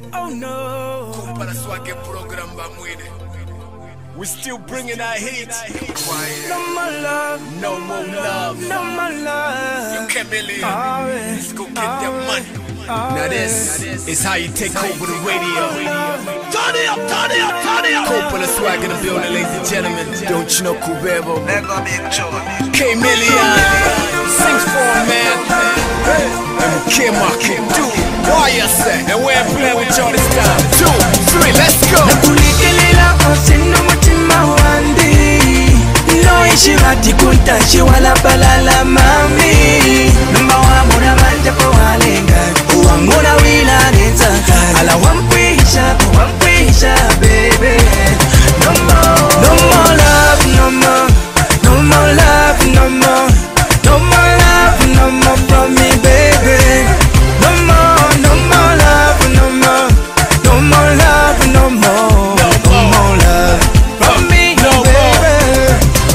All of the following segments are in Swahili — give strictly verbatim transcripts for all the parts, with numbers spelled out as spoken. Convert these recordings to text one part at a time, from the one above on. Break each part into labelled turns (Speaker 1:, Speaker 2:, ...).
Speaker 1: Oh no.
Speaker 2: Kumpara swage program bamwine. We still bringing our heat.
Speaker 1: No more love.
Speaker 2: No more love.
Speaker 1: No more love.
Speaker 2: You can't believe it.
Speaker 1: Alright.
Speaker 2: Let's go get that money.
Speaker 1: Alright.
Speaker 2: Now this is how you take over the radio. Turn it up, turn it up, turn it up. Kumpara swag in the building, ladies and gentlemen. Don't you know Kubebo? K-Million sings for him, man. And Kim I can do why you say. And we ain't playing with y'all this time. Two, three, let's go.
Speaker 1: Nakulekelela oseno mutima wandi. No ishirati kuntashi wala balala mami. Numba wa muna manja po walenga. Uamuna wila nenzaka. Ala wampisha, wampisha baby. No more, no more love, no more. No more love, no more. No more love, no more from me baby. No more, no more love, no more. No more love, no more. No more love from me baby.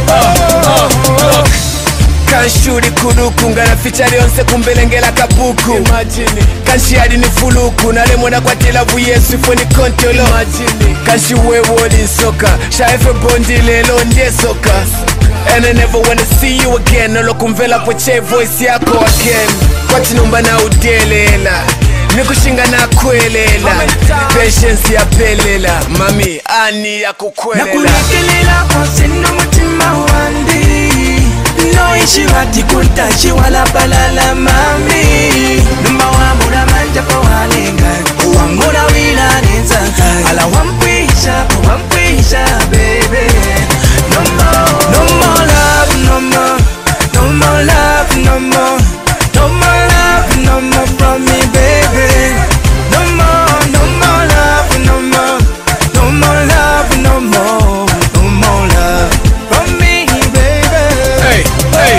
Speaker 2: Kanshuri kuruku ngana fichari onse kumbelengela kabuku. Imagine kanshi hadi ni fuluku na lemona kwa tilavu yesu ifoni kontolo. Imagine kanshi wewoli soka shaife bondi lelo ndie soka. And I never wanna see you again. Nolo kumvela poche voice yako again. Kwa tinumba na udelela nikushinga na kwelela. Patience ya pelela mami ani ya kukwelela.
Speaker 1: Nakulekelela oseno mutima wandi. No ishirati kuntashi wala balala mami. Numba wa muna manja po walenga. Uamuna wila nenzaka. Ala wampisha, wampisha baby. No more, no more love, no more. No more love, no more. No more love, no more from me baby. No more, no more love, no more. No more love, no more. No more love from me baby.
Speaker 2: Hey, hey.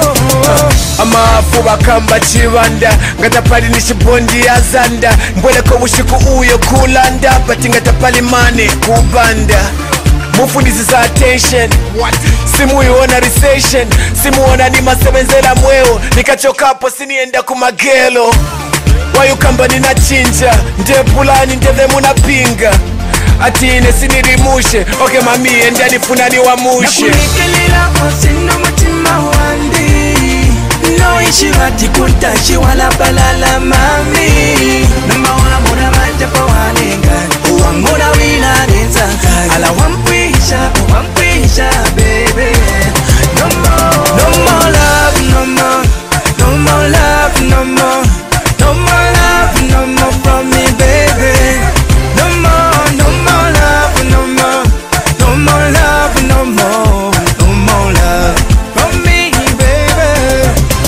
Speaker 2: Amafu bakamba chibanda ngatapali nishibondi ya zanda. Mbwele ko bushiku uyo kulanda bati ngatapali mane kubanda. Mufundisi za attention. What? Simu iona recession. Simu ona ni masebenzela mweo. Nikachoka hapo sinienda kumagelo. Wayu kamba nina chinja. Nde pulani ndeve muna pinga. Ati ine sinirimushe. Okay mami enda nifunani wa mushe.
Speaker 1: Nakulekelela oseno mutima wandi. No ishirati kuntashi wala balala mami. Numba wa muna manja po walenga. Uamuna wila nenzaka. Ala wampisha, wampisha baby. No more, no more love, no more. No more love, no more. No more love, no more from me baby. No more, no more love, no more. No more love, no more. No more love from me baby.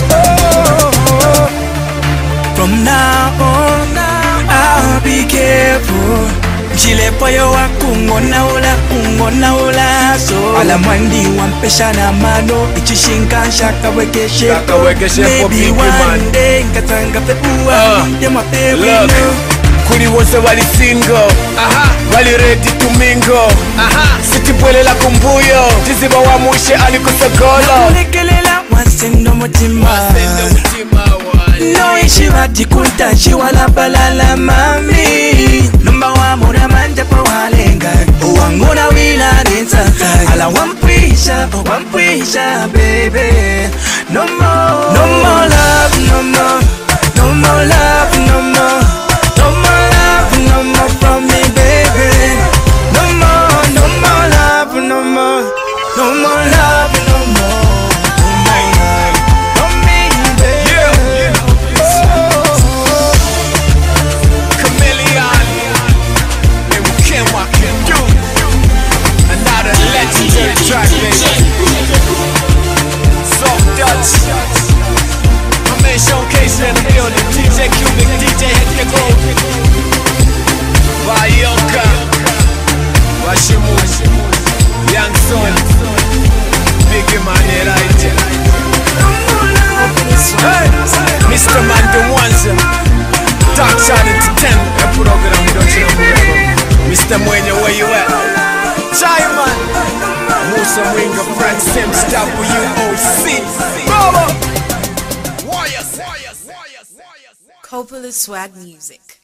Speaker 1: Oh, from now on, I'll be careful. Chile poyo wa kungona ula, kungona ula so. Ala mwandi wampesha na mano. Ichishinka shaka wekeshe.
Speaker 2: Shaka wekeshe for
Speaker 1: maybe
Speaker 2: people man.
Speaker 1: one day nkatanga pepuwa.
Speaker 2: Uh,
Speaker 1: Nde mapewe
Speaker 2: Look,
Speaker 1: no.
Speaker 2: kuri wose wali single. Aha, wali ready to mingle. Aha, sitibwele la kumbuyo. Tiziba wa mushe alikosogolo.
Speaker 1: Nakulekelela waseno mutima.
Speaker 2: Wasende mutima wali.
Speaker 1: No ishirati kuntashi wala balala mami. Numba wa muna manja po walenga. Uamuna wila nenzaka. Ala wampisha, wampisha baby. No more, no more love, no more. No more love, no more. No more love, no more from me baby. No more, no more love, no more. No more love, no more. No more love from me baby.
Speaker 2: Yeah. Chameleon. And we can't walk him through. Another legendary track, baby. Soft Dutch. My man Showcase in the building. D J Cubic, D J Hector. Bayoka. Washimu. Young Son. Biggie man, right here. Hey, Mister Mando Wanza. Dark Side Entertainment. A program, don't you know, Mister Mwenye, where you at? Chaiman. Musa Winga, Frank Sims, W O C. Bravo. Warriors.
Speaker 3: Coppola Swag Music.